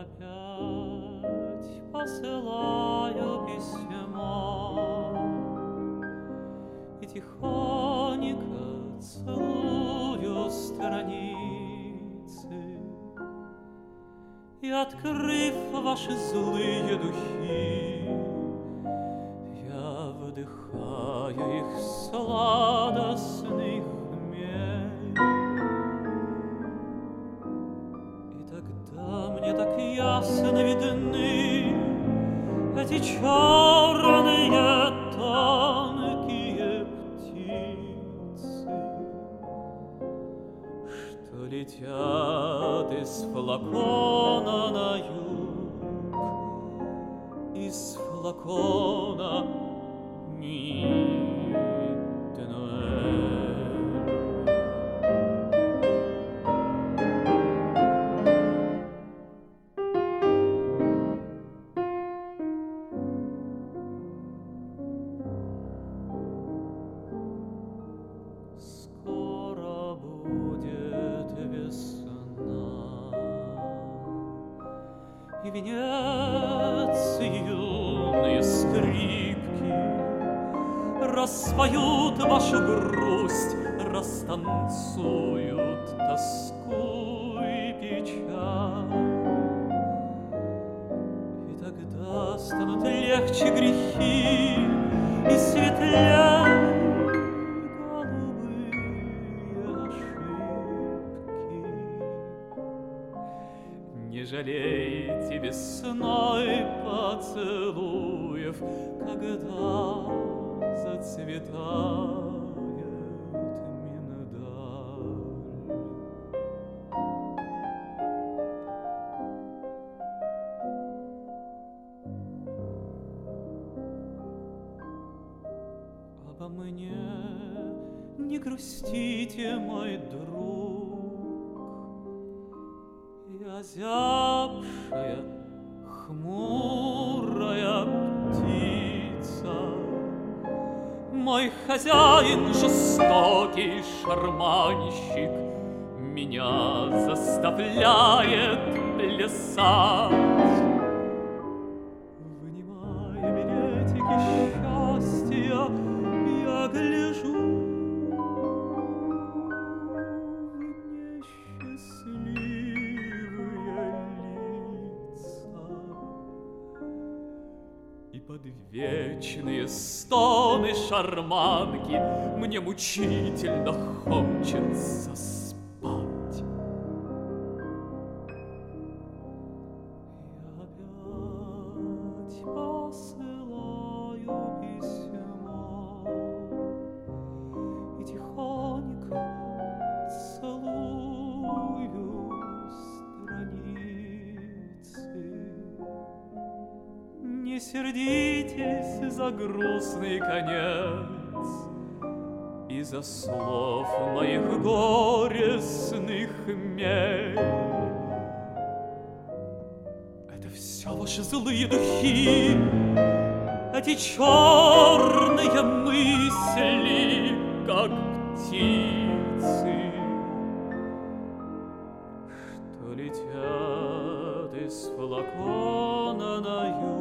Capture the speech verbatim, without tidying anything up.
опять посылаю письмо и тихонько целую страницы, и, открыв ваши злые духи, я вдыхаю их сладостный хмель. И тогда мне так ясно видны эти черные тонкие птицы, что летят из флакона на юг, из флакона скоро будет весна, и венец юные скрипки распоют вашу грусть, растанцуют тоску и печаль. И тогда станут легче грехи и светлее голубые ошибки. Не жалейте весной поцелуев, когда зацветает миндаль. Обо мне не грустите, мой друг, я зябшая, хмурая птица. Мой хозяин, жестокий шарманщик, меня заставляет плясать. Вынимая билетики счастья, я гляжу в несчастливые лица, и под вечные стоны шарманки мне мучительно хочется спать. Я опять посылаю письмо и тихонько целую страницы. Не сердитесь за грустный конец и за слов моих горестных мель. Это все ваши злые духи, эти черные мысли, как птицы, что летят из флакона на юг.